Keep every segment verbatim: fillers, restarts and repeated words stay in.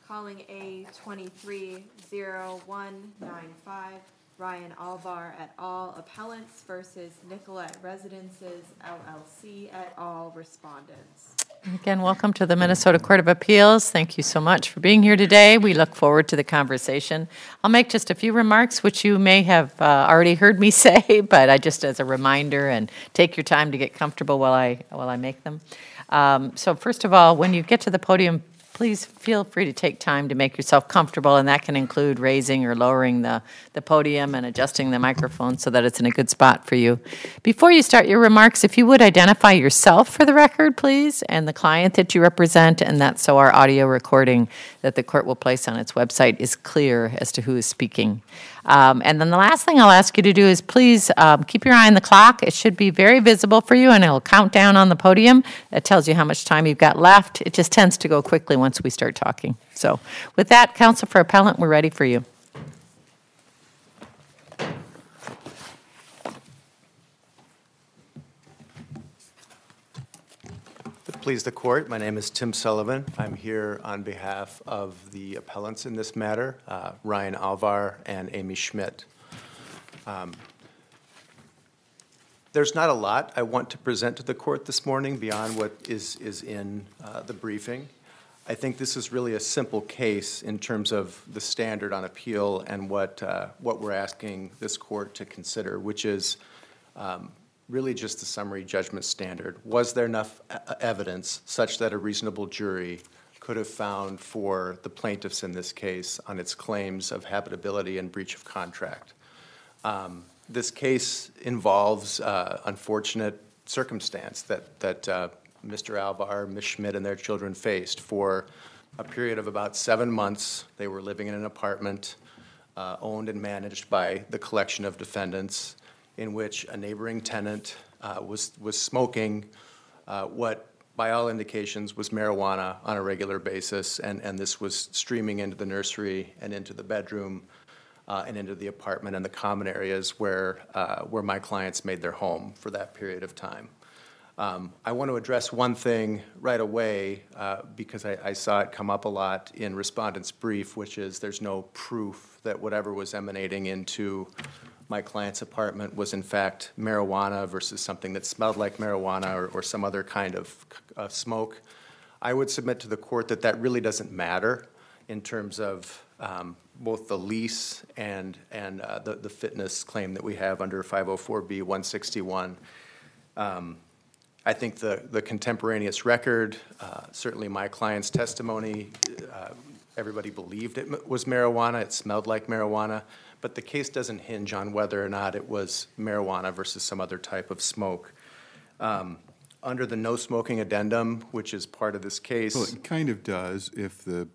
Calling A twenty-three oh one ninety-five, Ryan Alvar et al. Appellants versus Nicollet Residences L L C et al. Respondents. Again, welcome to the Minnesota Court of Appeals. Thank you so much for being here today. We look forward to the conversation. I'll make just a few remarks, which you may have uh, already heard me say, but I just as a reminder, and take your time to get comfortable while I while I make them. Um, so first of all, when you get to the podium, please feel free to take time to make yourself comfortable, and that can include raising or lowering the, the podium and adjusting the microphone so that it's in a good spot for you. Before you start your remarks, if you would identify yourself for the record, please, and the client that you represent, and that so our audio recording that the court will place on its website is clear as to who is speaking. Um, and then the last thing I'll ask you to do is please um, keep your eye on the clock. It should be very visible for you, and it'll count down on the podium. It tells you how much time you've got left. It just tends to go quickly once we start talking. So with that, counsel for appellant, we're ready for you. Please the court. My name is Tim Sullivan. I'm here on behalf of the appellants in this matter, uh, Ryan Alvar and Amy Schmidt. Um, there's not a lot I want to present to the court this morning beyond what is, is in uh, the briefing. I think this is really a simple case in terms of the standard on appeal and what, uh, what we're asking this court to consider, which is um, really just the summary judgment standard. Was there enough evidence such that a reasonable jury could have found for the plaintiffs in this case on its claims of habitability and breach of contract? Um, this case involves uh, unfortunate circumstance that, that uh, Mister Alvar, Miz Schmidt, and their children faced. For a period of about seven months, they were living in an apartment uh, owned and managed by the collection of defendants, in which a neighboring tenant uh, was, was smoking uh, what, by all indications, was marijuana on a regular basis, and, and this was streaming into the nursery and into the bedroom uh, and into the apartment and the common areas where, uh, where my clients made their home for that period of time. Um, I want to address one thing right away uh, because I, I saw it come up a lot in respondent's brief, which is there's no proof that whatever was emanating into my client's apartment was in fact marijuana versus something that smelled like marijuana or, or some other kind of uh, smoke. I would submit to the court that that really doesn't matter in terms of um, both the lease and, and uh, the, the fitness claim that we have under five oh four B one sixty-one. Um, I think the, the contemporaneous record, uh, certainly my client's testimony, uh, everybody believed it was marijuana, it smelled like marijuana. But the case doesn't hinge on whether or not it was marijuana versus some other type of smoke. Um, under the no smoking addendum, which is part of this case. Well, it kind of does if the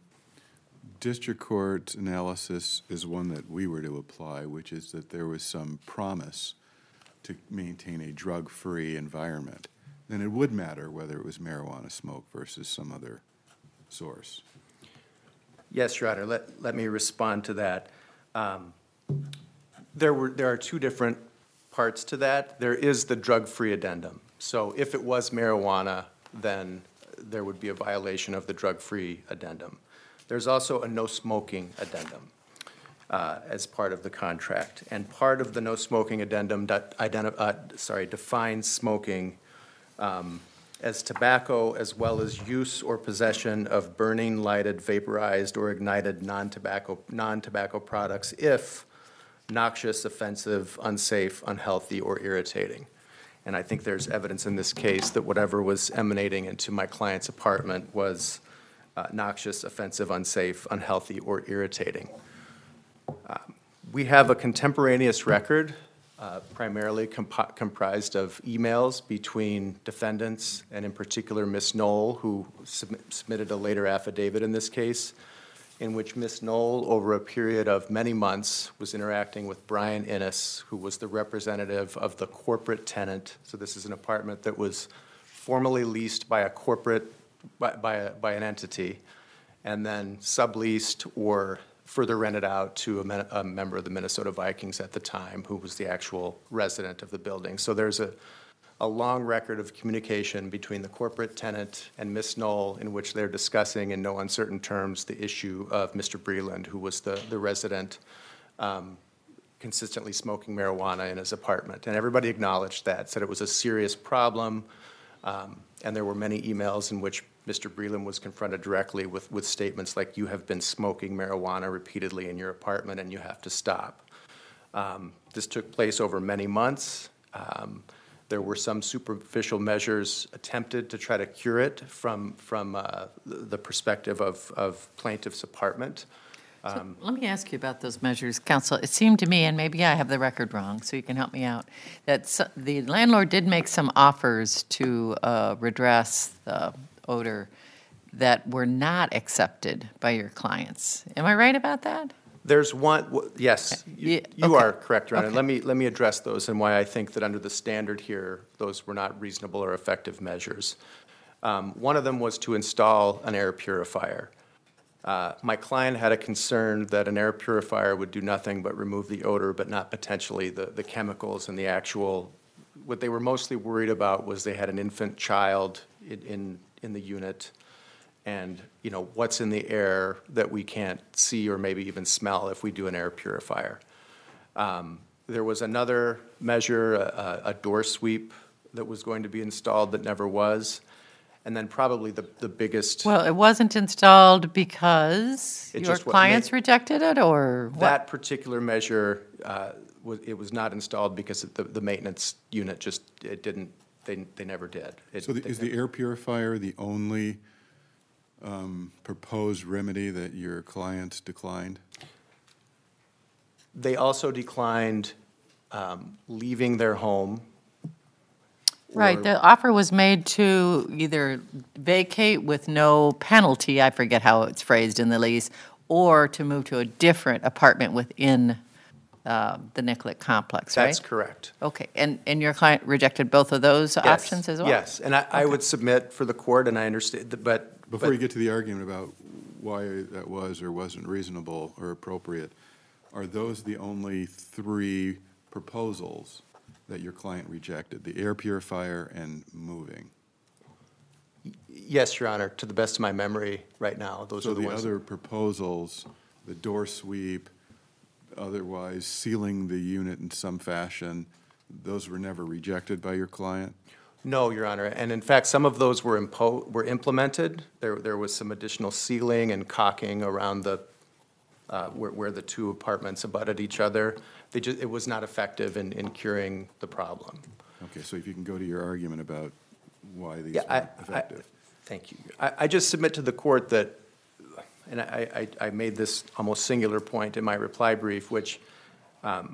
district court analysis is one that we were to apply, which is that there was some promise to maintain a drug-free environment. Then it would matter whether it was marijuana smoke versus some other source. Yes, Your Honor. Let, let me respond to that. Um, There were there are two different parts to that. There is the drug-free addendum. So if it was marijuana, then there would be a violation of the drug-free addendum. There's also a no-smoking addendum uh, as part of the contract. And part of the no-smoking addendum that identi- uh, sorry, defines smoking um, as tobacco as well as use or possession of burning, lighted, vaporized, or ignited non-tobacco non-tobacco products if noxious, offensive, unsafe, unhealthy, or irritating. And I think there's evidence in this case that whatever was emanating into my client's apartment was uh, noxious, offensive, unsafe, unhealthy, or irritating. Um, we have a contemporaneous record, uh, primarily comp- comprised of emails between defendants, and in particular Miz Knoll, who sub- submitted a later affidavit in this case, in which Miz Knoll, over a period of many months, was interacting with Brian Innes, who was the representative of the corporate tenant. So this is an apartment that was formally leased by a corporate, by, by, a, by an entity, and then subleased or further rented out to a, a member of the Minnesota Vikings at the time, who was the actual resident of the building. So there's a a long record of communication between the corporate tenant and Miz Knoll, in which they're discussing in no uncertain terms the issue of Mister Breland, who was the, the resident um, consistently smoking marijuana in his apartment. And everybody acknowledged that, said it was a serious problem, um, and there were many emails in which Mister Breland was confronted directly with, with statements like, you have been smoking marijuana repeatedly in your apartment and you have to stop. Um, this took place over many months. Um, There were some superficial measures attempted to try to cure it from, from uh, the perspective of, of plaintiff's apartment. So let me ask you about those measures, counsel. It seemed to me, and maybe I have the record wrong, so you can help me out, that so- the landlord did make some offers to uh, redress the odor that were not accepted by your clients. Am I right about that? There's one, w- yes, you Yeah, you okay. are correct, Your Honor. Okay. Let me, let me address those and why I think that under the standard here, those were not reasonable or effective measures. Um, One of them was to install an air purifier. Uh, My client had a concern that an air purifier would do nothing but remove the odor, but not potentially the, the chemicals and the actual, what they were mostly worried about was they had an infant child in, in, in the unit, and, you know, what's in the air that we can't see or maybe even smell if we do an air purifier. Um, There was another measure, a, a door sweep that was going to be installed that never was. And then probably the, the biggest, Well, it wasn't installed because It your just wa- clients ma- rejected it, or what? that particular measure, uh, was, it was not installed because the, the maintenance unit just, it didn't, they, they never did. It- So the- they is the never- air purifier the only um, proposed remedy that your clients declined? They also declined um, leaving their home. Right, or- the offer was made to either vacate with no penalty, I forget how it's phrased in the lease, or to move to a different apartment within uh, the Nicollet complex, right? That's correct. Okay, and, and your client rejected both of those Yes, options as well? Yes, and I, I would submit for the court, and I understand, that- but. Before but- you get to the argument about why that was or wasn't reasonable or appropriate, are those the only three proposals that your client rejected, the air purifier and moving? Yes, Your Honor, to the best of my memory right now, those So are the the ones. other proposals, the door sweep, otherwise sealing the unit in some fashion, those were never rejected by your client? No, Your Honor, and in fact, some of those were impo, were implemented. There, there was some additional sealing and caulking around the, uh, where, where the two apartments abutted each other. They just, it was not effective in, in curing the problem. Okay, so if you can go to your argument about why these Yeah, I, were I, effective. thank you. I, I just submit to the court that, and I, I, I made this almost singular point in my reply brief, which, um,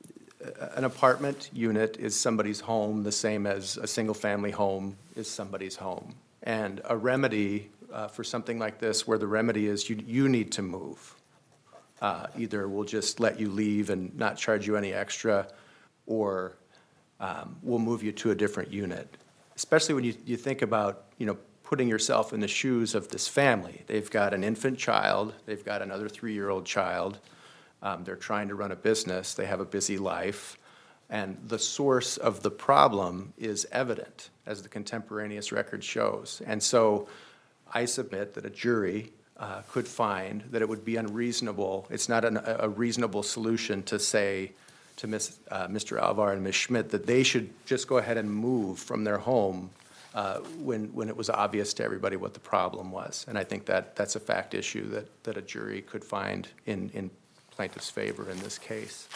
an apartment unit is somebody's home, the same as a single-family home is somebody's home. And a remedy uh, for something like this, where the remedy is you, you need to move. Uh, Either we'll just let you leave and not charge you any extra, or um, we'll move you to a different unit. Especially when you, you think about, you know, putting yourself in the shoes of this family. They've got an infant child, they've got another three-year-old child. Um, They're trying to run a business, they have a busy life, and the source of the problem is evident, as the contemporaneous record shows. And so I submit that a jury uh, could find that it would be unreasonable, it's not an, a reasonable solution to say to Miz uh, Mister Alvar and Miz Schmidt that they should just go ahead and move from their home uh, when, when it was obvious to everybody what the problem was. And I think that that's a fact issue that, that a jury could find in, in plaintiff's favor in this case.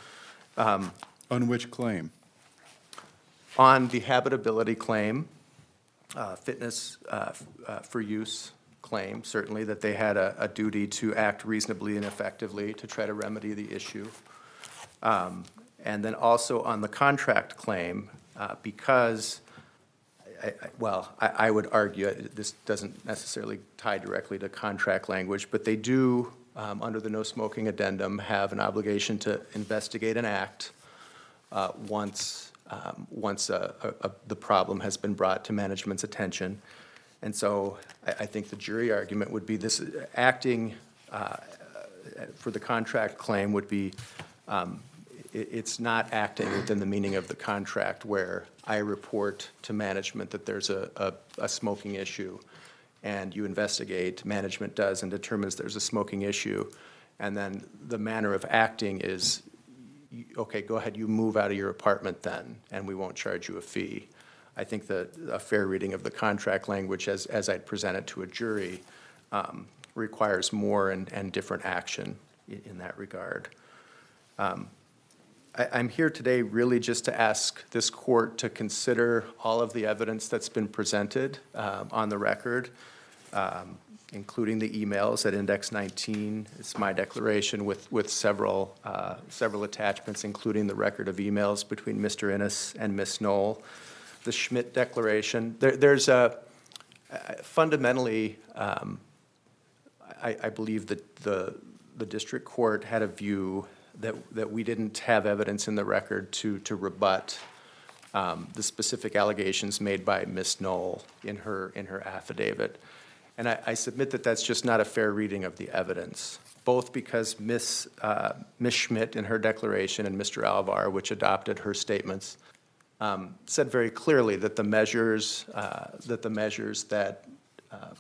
On which claim? On the habitability claim, uh, fitness uh, f- uh, for use claim, certainly, that they had a, a duty to act reasonably and effectively to try to remedy the issue. Um, And then also on the contract claim, uh, because, I- I- well, I I would argue, uh, this doesn't necessarily tie directly to contract language, but they do, um, under the no smoking addendum, have an obligation to investigate an act uh, once, um, once uh, a- a- the problem has been brought to management's attention. And so I I think the jury argument would be this, uh, acting uh, for the contract claim would be um, it, it's not acting within the meaning of the contract where I report to management that there's a, a, a smoking issue, and you investigate, management does, and determines there's a smoking issue, and then the manner of acting is, you- okay, go ahead, you move out of your apartment then, and we won't charge you a fee. I think that a fair reading of the contract language as, as I'd present it to a jury um, requires more and, and different action in, in that regard. Um, I, I'm here today really just to ask this court to consider all of the evidence that's been presented um, on the record, um, including the emails at Index nineteen. It's my declaration with, with several, uh, several attachments, including the record of emails between Mister Innes and Miz Knoll. The Schmidt Declaration. There, there's a, fundamentally, um, I, I believe that the, the district court had a view that, that we didn't have evidence in the record to, to rebut um, the specific allegations made by Miz Knoll in her, in her affidavit. And I, I submit that that's just not a fair reading of the evidence, both because Miz Uh, Miz Schmidt in her declaration and Mister Alvar, which adopted her statements, Um, said very clearly that the measures uh, that the measures that uh,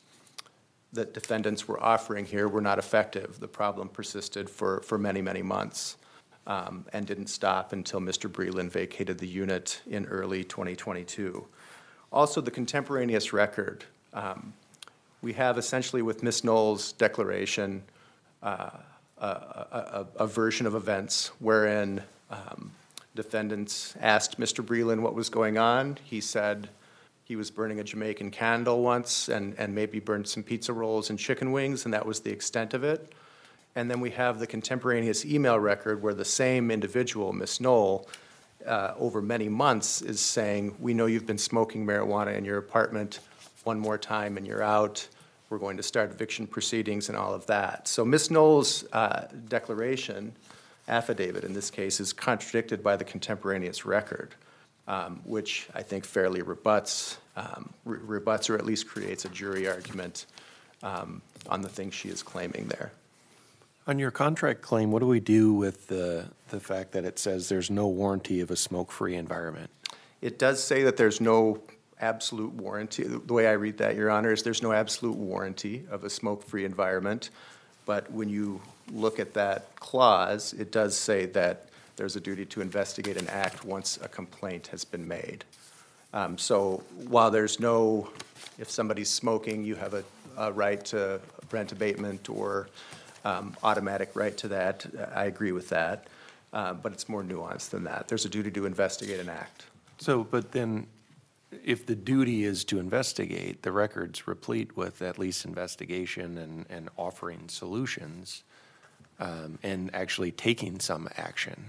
that defendants were offering here were not effective. The problem persisted for, for many, many months um, and didn't stop until Mister Breland vacated the unit in early twenty twenty-two. Also, the contemporaneous record. Um, we have essentially with Miz Knoll's declaration uh, a, a, a version of events wherein um, defendants asked Mister Breland what was going on. He said he was burning a Jamaican candle once and, and maybe burned some pizza rolls and chicken wings, and that was the extent of it. And then we have the contemporaneous email record where the same individual, Miz Knoll, uh, over many months is saying, we know you've been smoking marijuana in your apartment, one more time and you're out. We're going to start eviction proceedings and all of that. So Miz Knoll's uh, declaration, affidavit in this case, is contradicted by the contemporaneous record, um, which I think fairly rebuts, um, re rebuts or at least creates a jury argument um, on the things she is claiming there. On your contract claim, what do we do with the, the fact that it says there's no warranty of a smoke-free environment? It does say that there's no absolute warranty. The way I read that, Your Honor, is there's no absolute warranty of a smoke-free environment. But when you look at that clause, it does say that there's a duty to investigate and act once a complaint has been made. Um, so while there's no, if somebody's smoking, you have a, a right to rent abatement or um, automatic right to that, I agree with that. Uh, but it's more nuanced than that. There's a duty to investigate and act. So, but then, if the duty is to investigate, the record's replete with at least investigation and, and offering solutions um, and actually taking some action.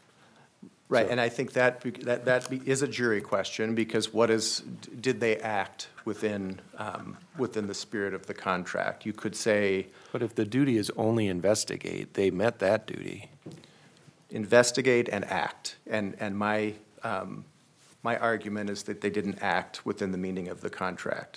Right, So- and I think that, that, that be- is a jury question, because what is, did they act within, um, within the spirit of the contract? You could say, But if the duty is only investigate, they met that duty. investigate and act, and, and my, um, my argument is that they didn't act within the meaning of the contract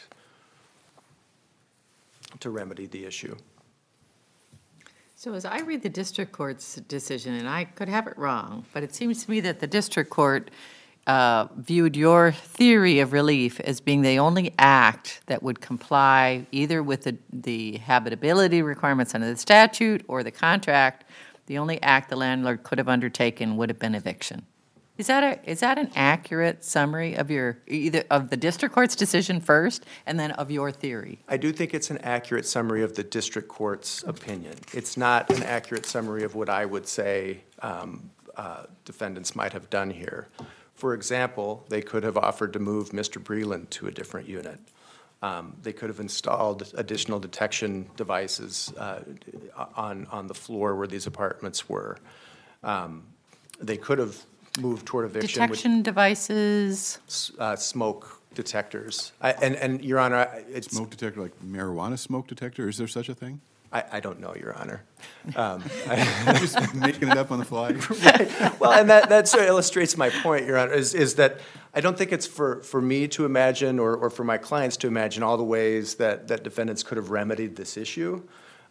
to remedy the issue. So as I read the district court's decision, and I could have it wrong, but it seems to me that the district court uh, viewed your theory of relief as being the only act that would comply either with the, the habitability requirements under the statute or the contract. The only act the landlord could have undertaken would have been eviction. Is that a, is that an accurate summary of your, either of the district court's decision first and then of your theory? I do think it's an accurate summary of the district court's opinion. It's not an accurate summary of what I would say um, uh, defendants might have done here. For example, they could have offered to move Mister Breland to a different unit. Um, they could have installed additional detection devices uh, on, on the floor where these apartments were. Um, they could have moved toward eviction. with- Detection devices? uh, smoke detectors. I- And, and, Your Honor, I- it's, Smoke detector, like marijuana smoke detector, is there such a thing? I, I don't know, Your Honor. Just making it up on the fly? Well, and that, that sort of illustrates my point, Your Honor, is, is that I don't think it's for, for me to imagine or, or for my clients to imagine all the ways that, that defendants could have remedied this issue.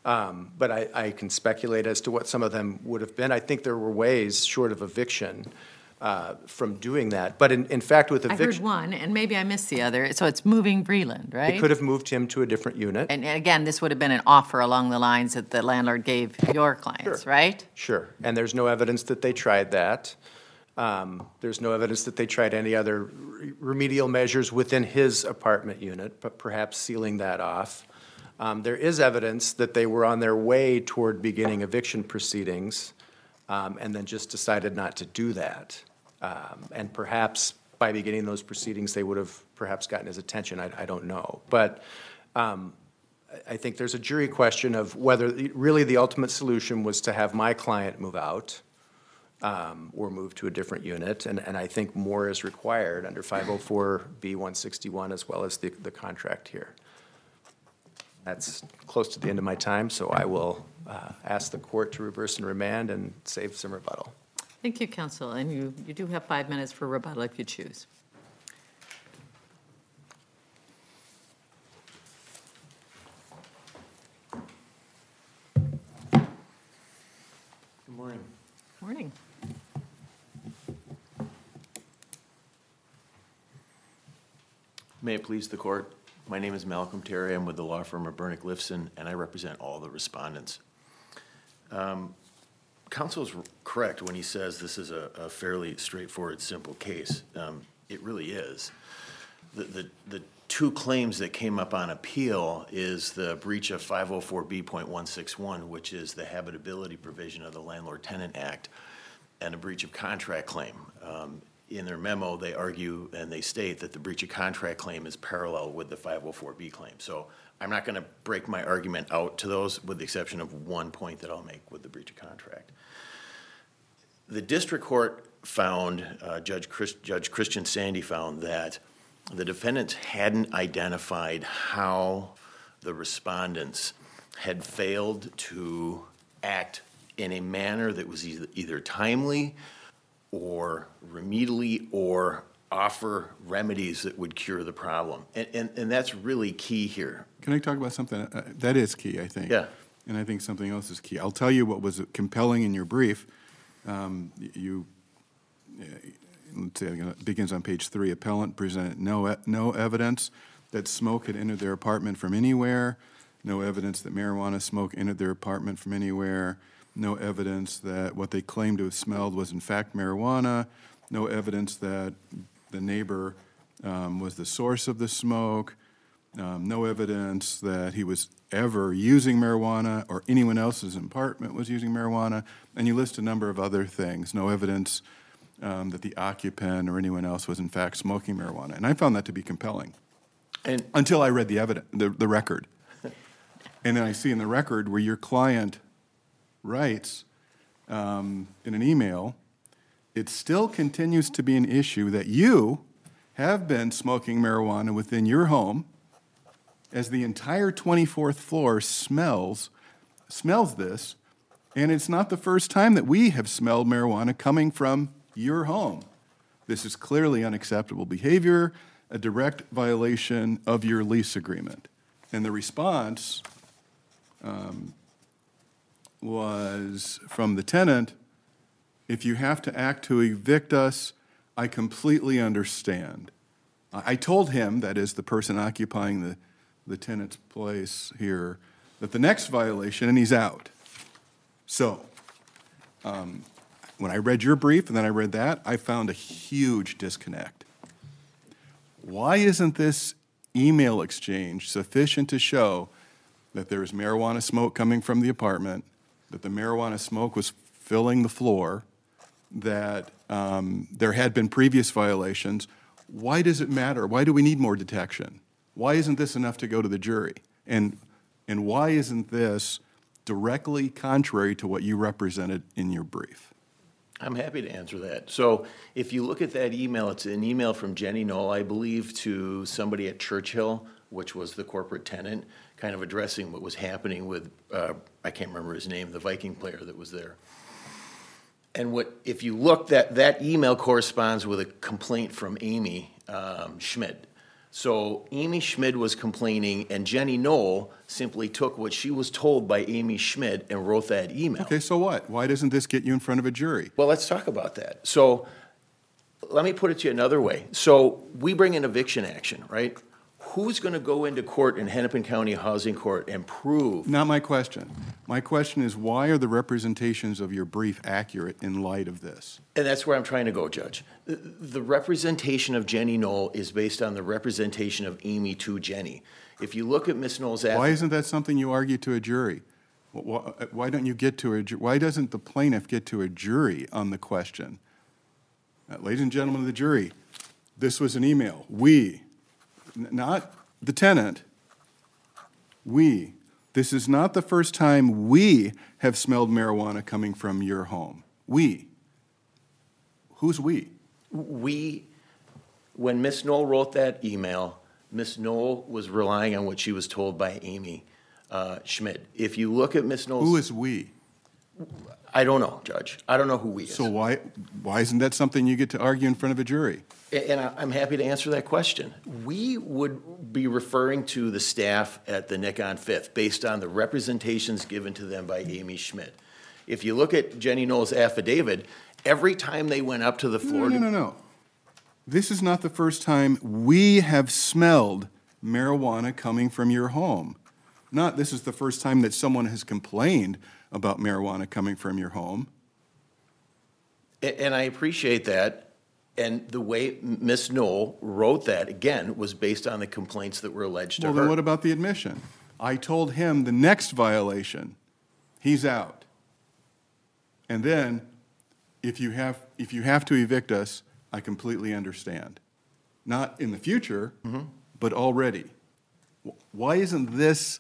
Um, But I, I can speculate as to what some of them would have been. I think there were ways, short of eviction, uh, from doing that. But in, in fact, with I heard eviction, one, and maybe I missed the other. So it's moving Breland, right? it could have moved him to a different unit. And and again, this would have been an offer along the lines that the landlord gave your clients, Sure. right? Sure, and there's no evidence that they tried that. Um, There's no evidence that they tried any other re- remedial measures within his apartment unit, but perhaps sealing that off. Um, There is evidence that they were on their way toward beginning eviction proceedings, um, and then just decided not to do that. Um, And perhaps by beginning those proceedings, they would have perhaps gotten his attention, I, I don't know. But um, I I think there's a jury question of whether, really the ultimate solution was to have my client move out, um, or move to a different unit, and, and I think more is required under five oh four B one sixty-one as well as the, the contract here. That's close to the end of my time, so I will uh, ask the court to reverse and remand and save some rebuttal. Thank you, counsel, and you, you do have five minutes for rebuttal if you choose. Good morning. Morning. May it please the court, my name is Malcolm Terry. I'm with the law firm of Bernick Lifson, and I represent all the respondents. Um, Counsel is correct when he says this is a, a fairly straightforward, simple case. Um, it really is. The, the, the two claims that came up on appeal is the breach of five oh four B point one six one, which is the habitability provision of the Landlord-Tenant Act, and a breach of contract claim. Um, in their memo, they argue and they state that the breach of contract claim is parallel with the five oh four B claim. So I'm not going to break my argument out to those, with the exception of one point that I'll make with the breach of contract. The district court found, uh, Judge, Chris, Judge Christian Sandy found that the defendants hadn't identified how the respondents had failed to act in a manner that was either, either timely or remedially or offer remedies that would cure the problem. And, and, and that's really key here. Can I talk about something? Uh, That is key, I think. Yeah. And I think something else is key. I'll tell you what was compelling in your brief. Um, y- You, uh, let's see, it begins on page three. Appellant presented no, e- no evidence that smoke had entered their apartment from anywhere, no evidence that marijuana smoke entered their apartment from anywhere, no evidence that what they claimed to have smelled was in fact marijuana, no evidence that the neighbor um, was the source of the smoke, um, no evidence that he was ever using marijuana or anyone else's apartment was using marijuana, and you list a number of other things. No evidence um, that the occupant or anyone else was in fact smoking marijuana. And I found that to be compelling And until I read the evidence, the, the record. And then I see in the record where your client writes um, in an email, it still continues to be an issue that you have been smoking marijuana within your home as the entire twenty-fourth floor smells, smells this, and it's not the first time that we have smelled marijuana coming from your home. This is clearly unacceptable behavior, a direct violation of your lease agreement. And the response um, was from the tenant, if you have to act to evict us, I completely understand. I I told him, that is the person occupying the, the tenant's place here, that the next violation, and he's out. So, um, when I read your brief and then I read that, I found a huge disconnect. Why isn't this email exchange sufficient to show that there is marijuana smoke coming from the apartment, that the marijuana smoke was filling the floor, that um, there had been previous violations? Why does it matter? Why do we need more detection? Why isn't this enough to go to the jury? And, and why isn't this directly contrary to what you represented in your brief? I'm happy to answer that. So if you look at that email, it's an email from Jenny Knoll, I believe, to somebody at Churchill, which was the corporate tenant, kind of addressing what was happening with, uh, I can't remember his name, the Viking player that was there. And what, if you look, that, that email corresponds with a complaint from Amy um, Schmidt, So Amy Schmid was complaining, and Jenny Knoll simply took what she was told by Amy Schmid and wrote that email. Okay, so what? Why doesn't this get you in front of a jury? Well, let's talk about that. So let me put it to you another way. So we bring an eviction action, right? Who's going to go into court in Hennepin County Housing Court and prove? Not my question. My question is, why are the representations of your brief accurate in light of this? And that's where I'm trying to go, Judge. The- The representation of Jenny Knoll is based on the representation of Amy to Jenny. If you look at Miz Knoll's Why affidavit, isn't that something you argue to a jury? Wh- wh- Why don't you get to a, ju- why doesn't the plaintiff get to a jury on the question? Uh, Ladies and gentlemen of the jury, this was an email. We, n- not the tenant, we, this is not the first time we have smelled marijuana coming from your home. We. Who's we? we, when Miz Knoll wrote that email, Miz Knoll was relying on what she was told by Amy uh, Schmid. If you look at Miz Knoll's. Who is we? I don't know, Judge. I don't know who we is. So why, why isn't that something you get to argue in front of a jury? A- And I- I'm happy to answer that question. We would be referring to the staff at the Nick on Fifth based on the representations given to them by Amy Schmid. If you look at Jenny Knoll's affidavit, every time they went up to the No, floor. no, to- no, no. This is not the first time we have smelled marijuana coming from your home. Not this is the first time that someone has complained about marijuana coming from your home. A- And I appreciate that. And the way Miz Knoll wrote that, again, was based on the complaints that were alleged to Well, then what her. about the admission? I told him the next violation, he's out. And then, if you have, if you have to evict us, I completely understand. Not in the future, but already. Wh- Why isn't this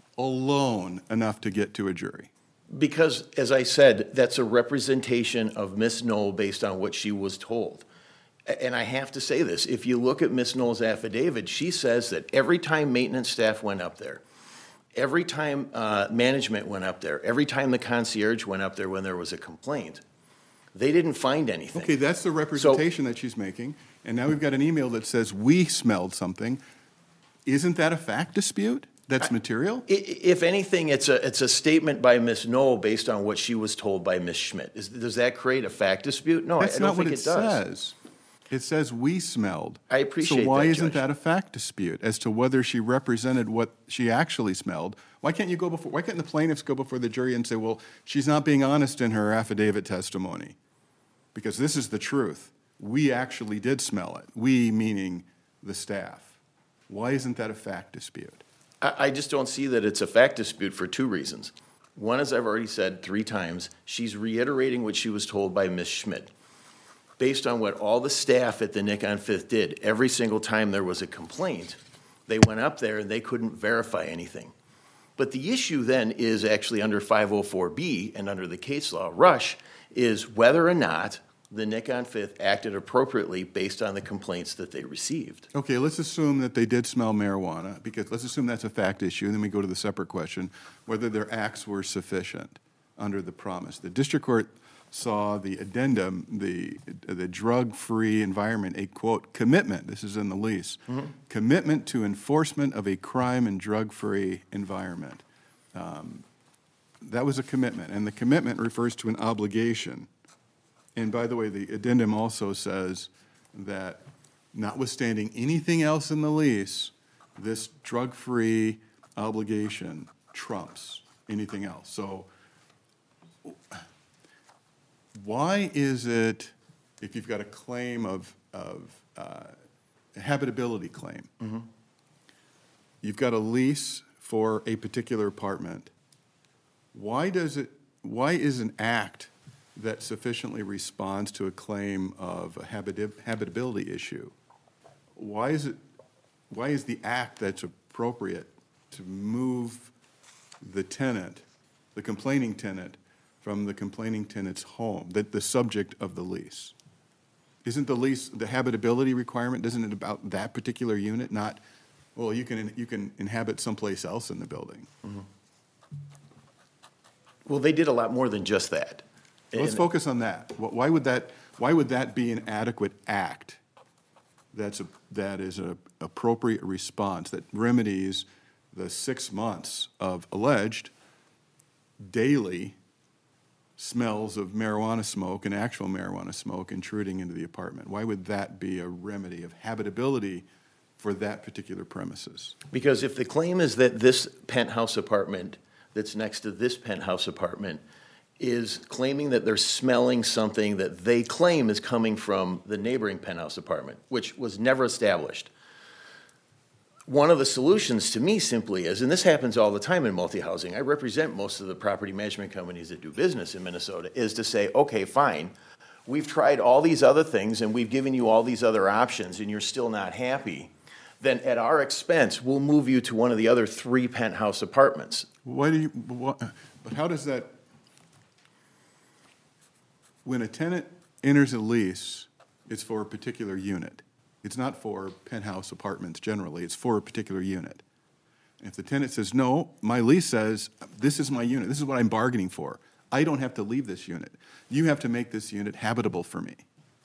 alone enough to get to a jury? Because, as I said, that's a representation of Miz Knoll based on what she was told. A- And I have to say this, if you look at Miz Knoll's affidavit, she says that every time maintenance staff went up there, every time uh, management went up there, every time the concierge went up there when there was a complaint, they didn't find anything. Okay, that's the representation that she's making, and now we've got an email that says we smelled something. Isn't that a fact dispute that's material? I- i- If anything, it's a, it's a statement by Miz Knoll based on what she was told by Miz Schmidt. Is, does that create a fact dispute? No, I I That's don't not what think it it does. says. It says we smelled. I appreciate So why that, isn't Judge. that a fact dispute as to whether she represented what she actually smelled? Why can't you go before, why can't the plaintiffs go before the jury and say, well, she's not being honest in her affidavit testimony? Because this is the truth. We actually did smell it. We meaning the staff. Why isn't that a fact dispute? I, I just don't see that it's a fact dispute for two reasons. One, as I've already said three times, she's reiterating what she was told by Miz Schmidt. Based on what all the staff at the Nick on Fifth did, every single time there was a complaint, they went up there and they couldn't verify anything. But the issue then is actually under five oh four B and under the case law, Rush, is whether or not the Nick on Fifth acted appropriately based on the complaints that they received. Okay, let's assume that they did smell marijuana, because let's assume that's a fact issue, and then we go to the separate question, whether their acts were sufficient under the promise. The district court saw the addendum, the, the drug-free environment, a quote, commitment, this is in the lease, commitment to enforcement of a crime and drug-free environment. Um, That was a commitment, and the commitment refers to an obligation. And by the way, the addendum also says that notwithstanding anything else in the lease, this drug-free obligation trumps anything else. So why is it, if you've got a claim of, of uh, a habitability claim, you've got a lease for a particular apartment, why does it, why is an act that sufficiently responds to a claim of a habita- habitability issue, why is it, why is the act that's appropriate to move the tenant, the complaining tenant, from the complaining tenant's home, the, the subject of the lease? Isn't the lease, the habitability requirement, isn't it about that particular unit, not, well, you can, you can inhabit someplace else in the building? Well, they did a lot more than just that. Let's And- focus on that. Wh- Why would that, why would that be an adequate act? that's a, that is an appropriate response that remedies the six months of alleged daily smells of marijuana smoke and actual marijuana smoke intruding into the apartment? Why would that be a remedy of habitability for that particular premises? Because if the claim is that this penthouse apartment that's next to this penthouse apartment is claiming that they're smelling something that they claim is coming from the neighboring penthouse apartment, which was never established. One of the solutions to me simply is, and this happens all the time in multi-housing, I represent most of the property management companies that do business in Minnesota, is to say, okay, fine, we've tried all these other things and we've given you all these other options and you're still not happy. Then at our expense, we'll move you to one of the other three penthouse apartments. Why do you, what, but how does that, when a tenant enters a lease, it's for a particular unit. It's not for penthouse apartments generally, it's for a particular unit. If the tenant says, no, my lease says, this is my unit, this is what I'm bargaining for, I don't have to leave this unit. You have to make this unit habitable for me.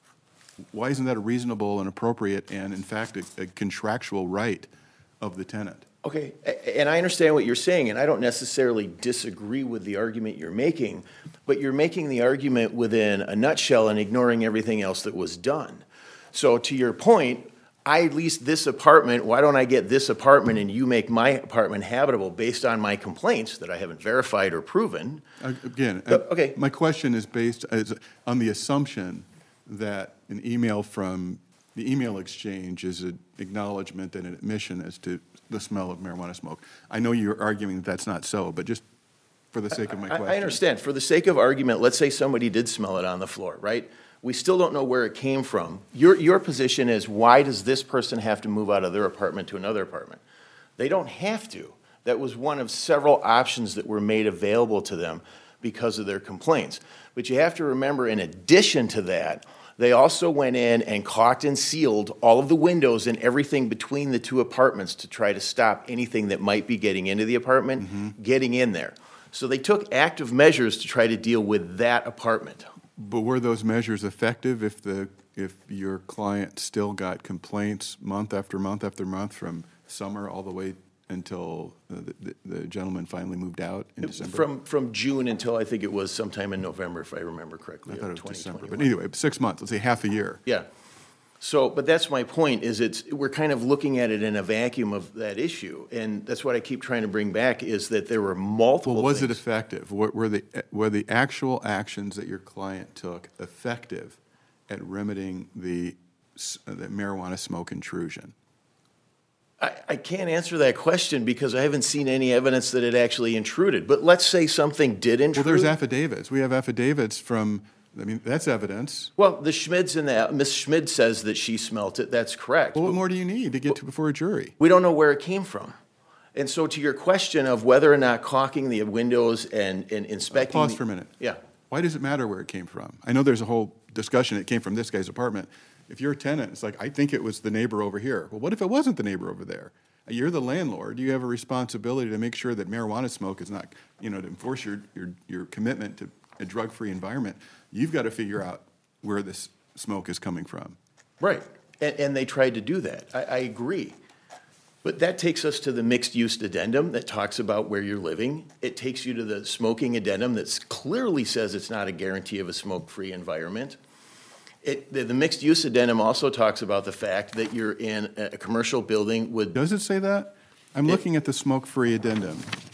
Why isn't that a reasonable and appropriate and, in fact, a, a contractual right of the tenant? Okay, a- and I understand what you're saying, and I don't necessarily disagree with the argument you're making, but you're making the argument within a nutshell and ignoring everything else that was done. So to your point, I leased this apartment, why don't I get this apartment and you make my apartment habitable based on my complaints that I haven't verified or proven? Uh, Again, Uh, uh, okay. my question is based is on the assumption that an email from, the email exchange is an acknowledgement and an admission as to the smell of marijuana smoke. I know you're arguing that that's not so, but just for the sake of my I- question. I understand. For the sake of argument, let's say somebody did smell it on the floor, right? We still don't know where it came from. Your, your position is, why does this person have to move out of their apartment to another apartment? They don't have to. That was one of several options that were made available to them because of their complaints. But you have to remember, in addition to that, they also went in and caulked and sealed all of the windows and everything between the two apartments to try to stop anything that might be getting into the apartment, Mm-hmm. getting in there. So they took active measures to try to deal with that apartment. But were those measures effective if the, if your client still got complaints month after month after month from summer all the way until the, the, the gentleman finally moved out in December? From, from June until I think it was sometime in November, if I remember correctly. I of thought it was December, but 2021. anyway, six months, let's say half a year. Yeah. So, but that's my point, is it's, we're kind of looking at it in a vacuum of that issue. And that's what I keep trying to bring back, is that there were multiple Well, was it things. effective? Were were the, were the actual actions that your client took effective at remedying the, s- the marijuana smoke intrusion? I, I can't answer that question because I haven't seen any evidence that it actually intruded. But let's say something did Well, intrude. there's affidavits. We have affidavits from, I mean, that's evidence. Well, the Schmids in that, Miss Schmid says that she smelt it, that's correct. Well, what more do you need to get to before a jury? We don't know where it came from. And so to your question of whether or not caulking the windows and, and inspecting. Pause the- for a minute. Yeah. Why does it matter where it came from? I know there's a whole discussion, it came from this guy's apartment. If you're a tenant, it's like, I think it was the neighbor over here. Well, what if it wasn't the neighbor over there? You're the landlord, you have a responsibility to make sure that marijuana smoke is not, you know, to enforce your, your, your commitment to a drug-free environment. You've got to figure out where this smoke is coming from. Right. And, and they tried to do that. I, I agree. But that takes us to the mixed-use addendum that talks about where you're living. It takes you to the smoking addendum that clearly says it's not a guarantee of a smoke-free environment. It, the, the mixed-use addendum also talks about the fact that you're in a, a commercial building with. Does it say that? I'm It- looking at the smoke-free addendum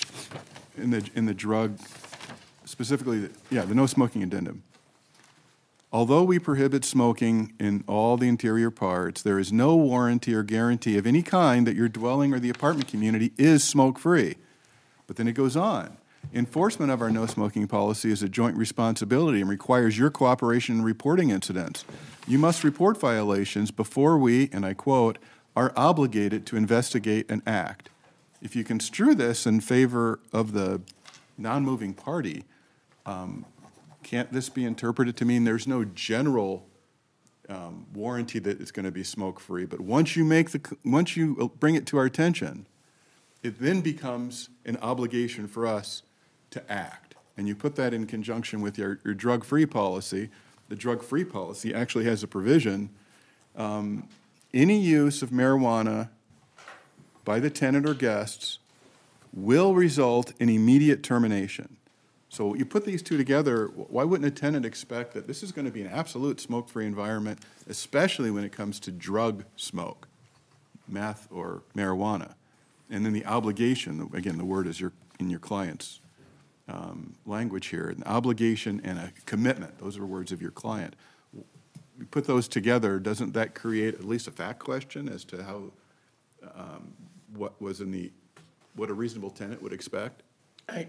in the, in the drug, specifically, the- yeah, the no smoking addendum. Although we prohibit smoking in all the interior parts, there is no warranty or guarantee of any kind that your dwelling or the apartment community is smoke-free. But then it goes on. Enforcement of our no smoking policy is a joint responsibility and requires your cooperation in reporting incidents. You must report violations before we, and I quote, are obligated to investigate and act. If you construe this in favor of the non-moving party, um, can't this be interpreted to mean there's no general um, warranty that it's going to be smoke-free? But once you make the, once you bring it to our attention, it then becomes an obligation for us to act. And you put that in conjunction with your, your drug-free policy. The drug-free policy actually has a provision um, any use of marijuana by the tenant or guests will result in immediate termination. So you put these two together, why wouldn't a tenant expect that this is going to be an absolute smoke-free environment, especially when it comes to drug smoke, meth or marijuana? And then the obligation, again, the word is your, in your client's um, language here, an obligation and a commitment. Those are words of your client. You put those together, doesn't that create at least a fact question as to how, um, what was in the, what a reasonable tenant would expect? I-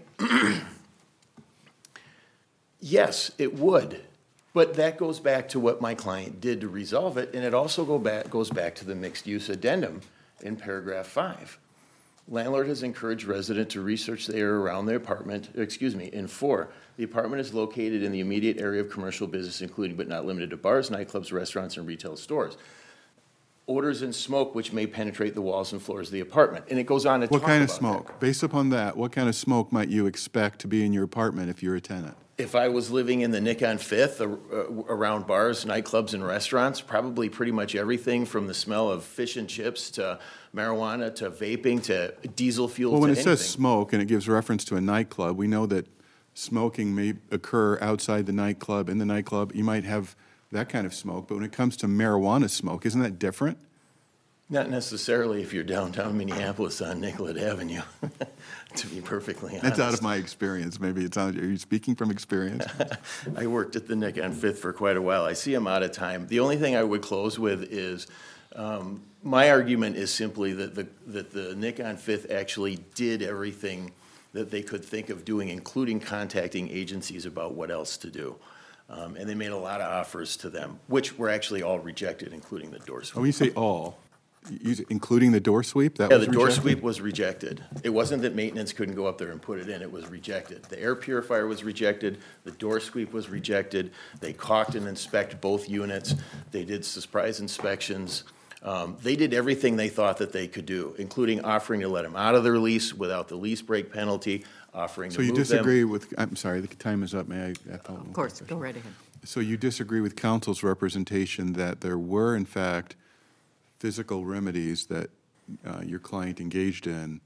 Yes, it would, but that goes back to what my client did to resolve it, and it also go back, goes back to the mixed-use addendum in paragraph five. Landlord has encouraged resident to research the area around the apartment, excuse me, in four. The apartment is located in the immediate area of commercial business, including but not limited to bars, nightclubs, restaurants, and retail stores. Odors and smoke which may penetrate the walls and floors of the apartment, and it goes on to talk What about kind of that. smoke? Based upon that, what kind of smoke might you expect to be in your apartment if you're a tenant? If I was living in the Nick on Fifth, uh, around bars, nightclubs, and restaurants, probably pretty much everything from the smell of fish and chips to marijuana to vaping to diesel fuel Well, to when it anything. says smoke and it gives reference to a nightclub, we know that smoking may occur outside the nightclub, in the nightclub. You might have that kind of smoke, but when it comes to marijuana smoke, isn't that different? Not necessarily if you're downtown Minneapolis on Nicollet Avenue, to be perfectly honest. That's out of my experience. Maybe it's out, are you speaking from experience? I worked at the Nick on Fifth for quite a while. I see I'm out of time. The only thing I would close with is, um, my argument is simply that the, that the Nick on Fifth actually did everything that they could think of doing, including contacting agencies about what else to do. Um, and they made a lot of offers to them, which were actually all rejected, including the door Oh, sweep. when you say all, you- including the door sweep, that Yeah, was the door rejected? sweep was rejected. It wasn't that maintenance couldn't go up there and put it in, it was rejected. The air purifier was rejected, the door sweep was rejected, they caulked and inspected both units, they did surprise inspections. Um, They did everything they thought that they could do, including offering to let them out of their lease without the lease break penalty, offering to So you move them. disagree with, I'm sorry, the time is up, may I? Of course, go right ahead. So you disagree with counsel's representation that there were, in fact, physical remedies that uh, your client engaged in,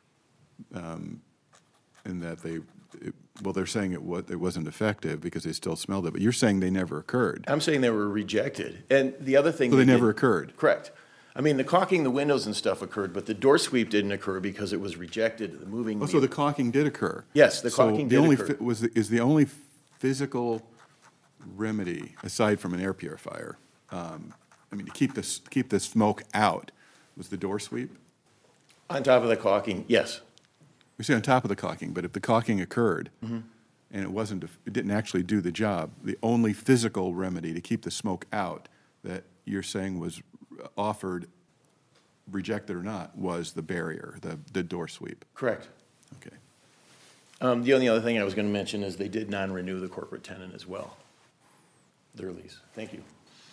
um, and that they, it- well, they're saying it wa, it wasn't effective because they still smelled it, but you're saying they never occurred. I'm saying they were rejected. And the other thing. So they did- never occurred? Correct. I mean, the caulking the windows and stuff occurred, but the door sweep didn't occur because it was rejected, the moving. Oh, so the caulking did occur? Yes, the So caulking the did only occur. fi- Was, the- is the only physical remedy, aside from an air purifier, um, I mean, to keep this, keep the smoke out, was the door sweep? On top of the caulking, yes. We say on top of the caulking, but if the caulking occurred Mm-hmm. and it wasn't, it didn't actually do the job, the only physical remedy to keep the smoke out that you're saying was offered, rejected or not, was the barrier, the, the door sweep. Correct. Okay. Um, the only other thing I was gonna mention is they did non-renew the corporate tenant as well, their lease. Thank you.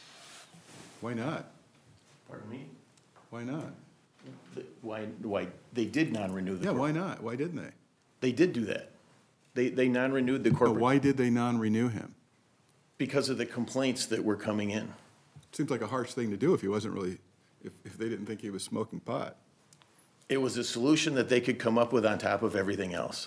Why not? Pardon me? Why not? The- Why, why, they did non-renew the. Yeah, corp- why not? Why didn't they? They did do that. They, they non-renewed the But corporate. why did they non-renew him? Because of the complaints that were coming in. Seems like a harsh thing to do if he wasn't really, if, if they didn't think he was smoking pot. It was a solution that they could come up with on top of everything else.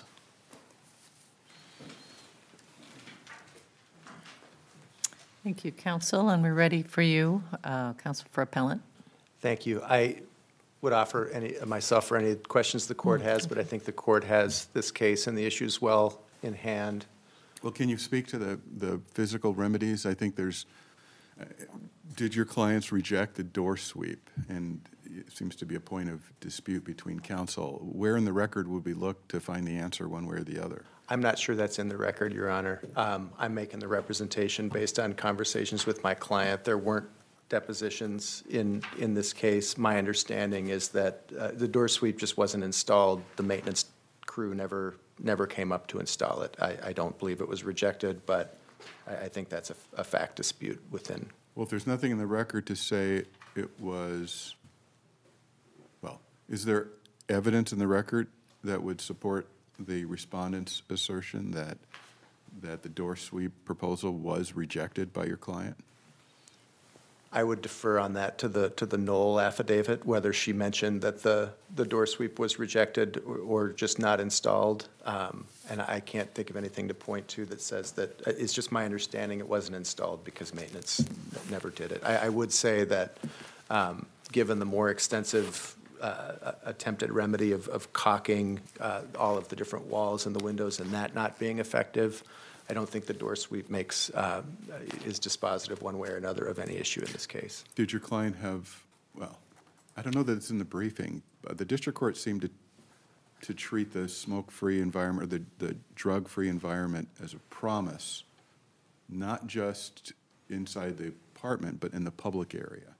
Thank you, counsel, and we're ready for you, uh, counsel for appellant. Thank you. I would offer any, myself for any questions the court has, but I think the court has this case and the issues well in hand. Well, can you speak to the, the physical remedies? I think there's, uh, did your clients reject the door sweep? And it seems to be a point of dispute between counsel. Where in the record would we look to find the answer one way or the other? I'm not sure that's in the record, Your Honor. Um, I'm making the representation based on conversations with my client. There weren't depositions in, in this case. My understanding is that uh, the door sweep just wasn't installed. The maintenance crew never, never came up to install it. I, I don't believe it was rejected, but I, I think that's a, a fact dispute within. Well, if there's nothing in the record to say it was, well, is there evidence in the record that would support the respondent's assertion that, that the door sweep proposal was rejected by your client? I would defer on that to the, to the Knoll affidavit, whether she mentioned that the, the door sweep was rejected or, or just not installed. Um, And I can't think of anything to point to that says that, it's just my understanding it wasn't installed because maintenance never did it. I, I would say that, um, given the more extensive uh, attempted remedy of, of caulking uh, all of the different walls and the windows and that not being effective, I don't think the door sweep makes, uh, is dispositive one way or another of any issue in this case. Did your client have, well, I don't know that it's in the briefing, but the district court seemed to, to treat the smoke-free environment, or the, the drug-free environment as a promise, not just inside the apartment, but in the public area.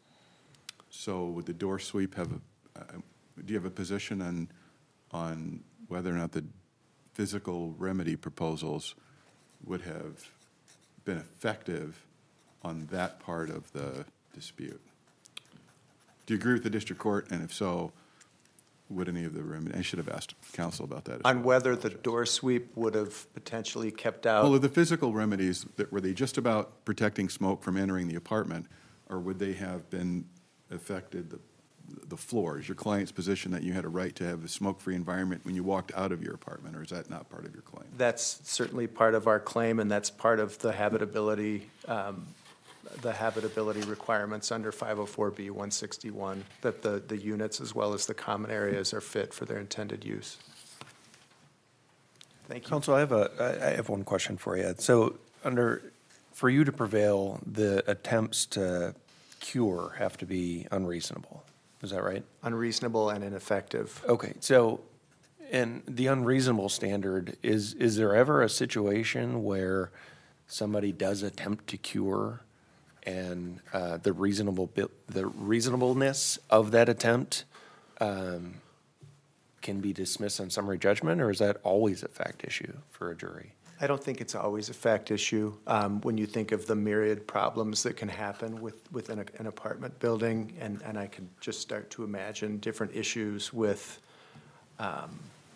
So would the door sweep have, a, uh, do you have a position on, on whether or not the physical remedy proposals would have been effective on that part of the dispute? Do you agree with the district court? And if so, would any of the remedy, I should have asked counsel about that as On well. whether the door sweep would have potentially kept out. Well, the physical remedies, that- were they just about protecting smoke from entering the apartment, or would they have been affected the, the floor? Is your client's position that you had a right to have a smoke-free environment when you walked out of your apartment, or is that not part of your claim? That's certainly part of our claim, and that's part of the habitability, um, the habitability requirements under five oh four B one sixty-one, that the, the units as well as the common areas are fit for their intended use. Thank you. Counsel, I have a, I I have one question for you. So under, for you to prevail, the attempts to cure have to be unreasonable. Is that right? Unreasonable and ineffective. Okay, so, and the unreasonable standard, is, is there ever a situation where somebody does attempt to cure and uh, the reasonable, bi- the reasonableness of that attempt um, can be dismissed on summary judgment, or is that always a fact issue for a jury? I don't think it's always a fact issue. Um, when you think of the myriad problems that can happen with, within a, an apartment building, and, and I can just start to imagine different issues with, um,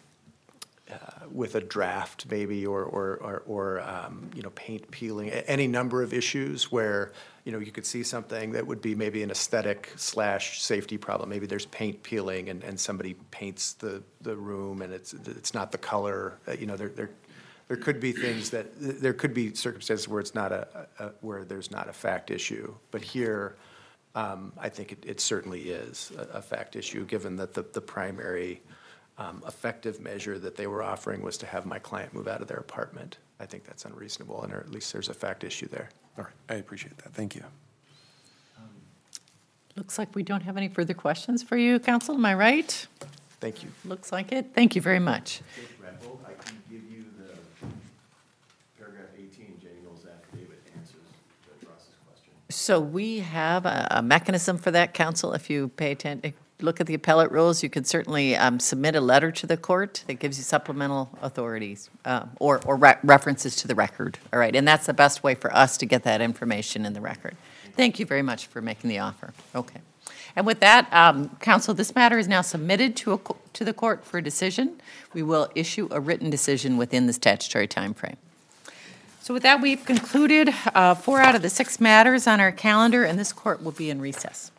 uh, with a draft maybe, or, or, or, or um, you know, paint peeling, a- any number of issues where, you know, you could see something that would be maybe an aesthetic slash safety problem. Maybe there's paint peeling and, and somebody paints the, the room and it's, it's not the color, uh, you know, they're, they're, there could be things that, there could be circumstances where it's not a, a where there's not a fact issue. But here, um, I think it, it certainly is a, a fact issue, given that the, the primary um, effective measure that they were offering was to have my client move out of their apartment. I think that's unreasonable, and or at least there's a fact issue there. All right, I appreciate that. Thank you. Looks like we don't have any further questions for you, counsel. Am I right? Thank you. Looks like it. Thank you very much. Redvold, I can give you the paragraph eighteen, Jenny Knowles' affidavit answers Judge Ross's question. So we have a a mechanism for that, counsel. If you pay attention, look at the appellate rules, you can certainly um, submit a letter to the court that gives you supplemental authorities um, or, or re- references to the record. All right, and that's the best way for us to get that information in the record. Thank you very much for making the offer. Okay. And with that, um, counsel, this matter is now submitted to, a, co- to the court for decision. We will issue a written decision within the statutory time frame. So with that, we've concluded uh, four out of the six matters on our calendar, and this court will be in recess.